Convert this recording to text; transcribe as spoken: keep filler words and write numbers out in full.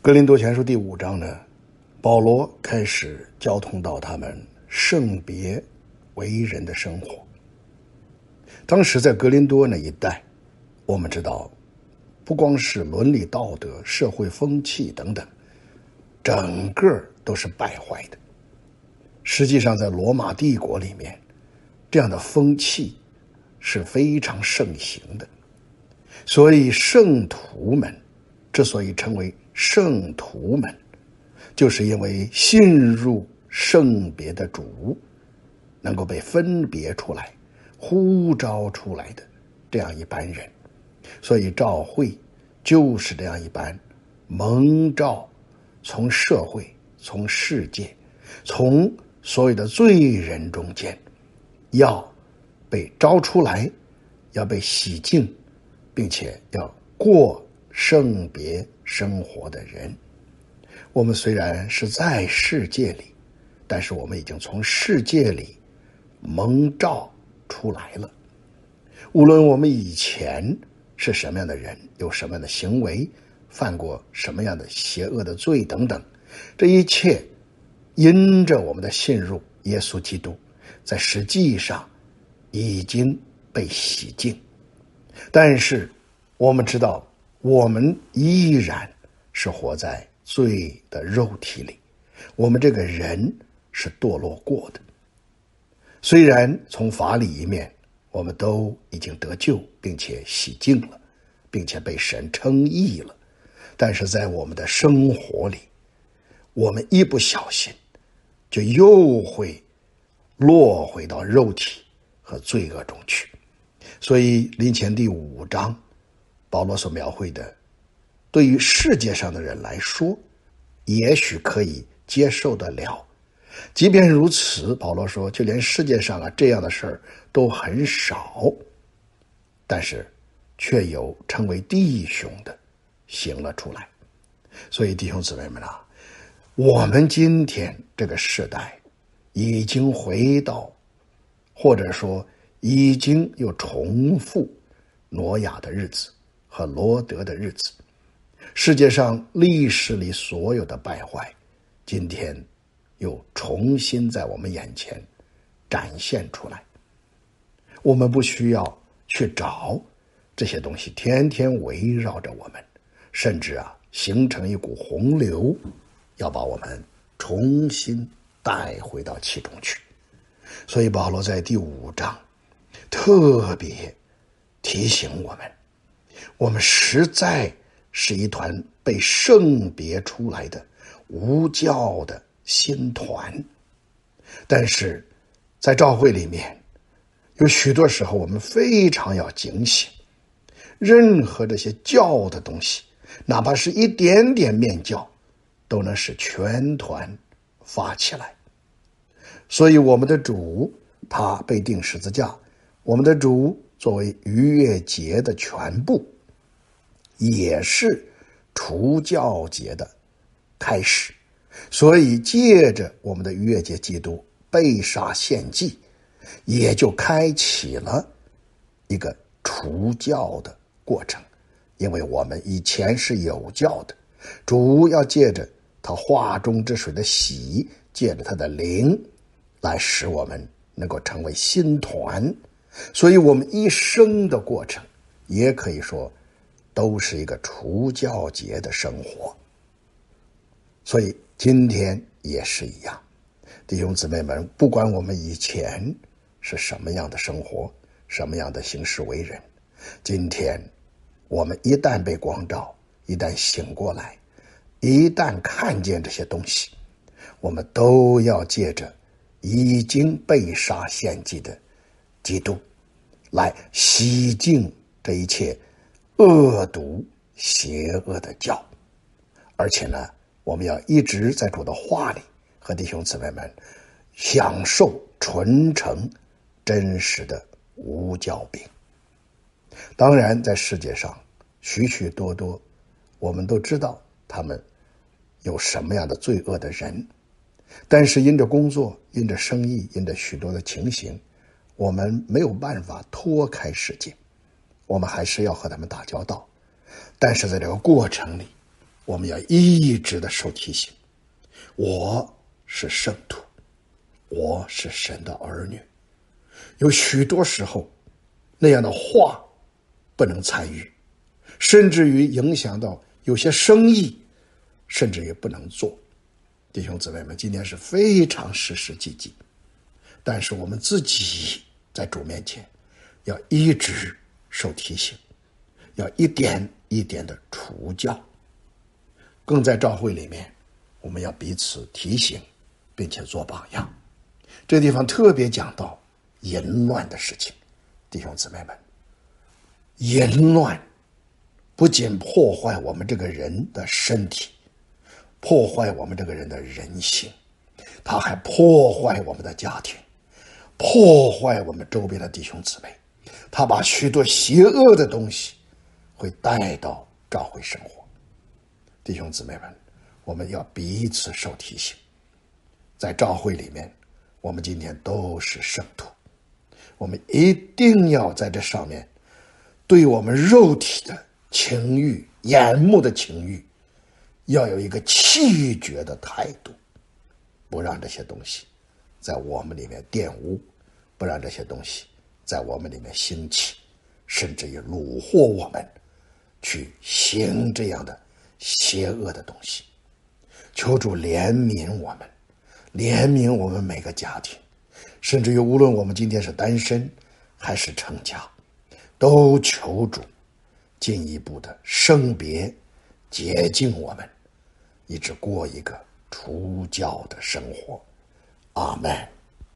哥林多前书第五章呢，保罗开始交通到他们圣别为人的生活。当时在哥林多那一带，我们知道不光是伦理道德、社会风气等等，整个都是败坏的。实际上在罗马帝国里面，这样的风气是非常盛行的。所以圣徒们之所以成为圣徒们，就是因为信入圣别的主，能够被分别出来、呼召出来的这样一班人。所以教会就是这样一班蒙召，从社会、从世界、从所有的罪人中间，要被招出来，要被洗净，并且要过圣别生活的人。我们虽然是在世界里，但是我们已经从世界里蒙召出来了。无论我们以前是什么样的人，有什么样的行为，犯过什么样的邪恶的罪等等，这一切因着我们的信入耶稣基督，在实际上已经被洗净。但是我们知道，我们依然是活在罪的肉体里，我们这个人是堕落过的。虽然从法理一面我们都已经得救，并且洗净了，并且被神称义了，但是在我们的生活里，我们一不小心就又会落回到肉体和罪恶中去。所以林前第五章保罗所描绘的，对于世界上的人来说也许可以接受得了。即便如此，保罗说就连世界上啊这样的事儿都很少，但是却有成为弟兄的行了出来。所以弟兄姊妹们啊，我们今天这个时代已经回到，或者说已经又重复挪亚的日子和罗德的日子。世界上历史里所有的败坏，今天又重新在我们眼前展现出来。我们不需要去找这些东西天天围绕着我们，甚至啊形成一股洪流，要把我们重新带回到其中去。所以保罗在第五章特别提醒我们，我们实在是一团被圣别出来的无教的新团。但是在教会里面，有许多时候我们非常要警醒，任何这些教的东西，哪怕是一点点面教，都能使全团发起来。所以我们的主他被钉十字架，我们的主作为逾越节的全部，也是除酵节的开始。所以借着我们的逾越节基督被杀献祭，也就开启了一个除酵的过程。因为我们以前是有酵的，主要借着他化中之水的洗，借着他的灵来使我们能够成为新团。所以我们一生的过程也可以说都是一个除酵节的生活。所以今天也是一样，弟兄姊妹们，不管我们以前是什么样的生活，什么样的行事为人，今天我们一旦被光照，一旦醒过来，一旦看见这些东西，我们都要借着已经被杀献祭的基督来洗净这一切恶毒邪恶的教。而且呢，我们要一直在主的话里和弟兄姊妹们享受纯诚真实的无酵饼。当然在世界上许许多多我们都知道他们有什么样的罪恶的人，但是因着工作，因着生意，因着许多的情形，我们没有办法脱开世界，我们还是要和他们打交道。但是在这个过程里， 我们要一直的受提醒，我是圣徒，我是神的儿女。有许多时候那样的话不能参与，甚至于影响到有些生意，甚至于不能做。弟兄姊妹们，今天是非常实实际际，但是我们自己在主面前要一直受提醒，要一点一点的除教。更在教会里面，我们要彼此提醒，并且做榜样。这地方特别讲到淫乱的事情。弟兄姊妹们，淫乱不仅破坏我们这个人的身体，破坏我们这个人的人性，他还破坏我们的家庭，破坏我们周边的弟兄姊妹。他把许多邪恶的东西会带到教会生活。弟兄姊妹们，我们要彼此受提醒。在教会里面，我们今天都是圣徒，我们一定要在这上面对我们肉体的情欲、眼目的情欲要有一个弃绝的态度，不让这些东西在我们里面玷污，不让这些东西在我们里面兴起，甚至于虏获我们去行这样的邪恶的东西。求主怜悯我们，怜悯我们每个家庭，甚至于无论我们今天是单身还是成家，都求主进一步的圣别洁净我们，一直过一个除教的生活。阿们。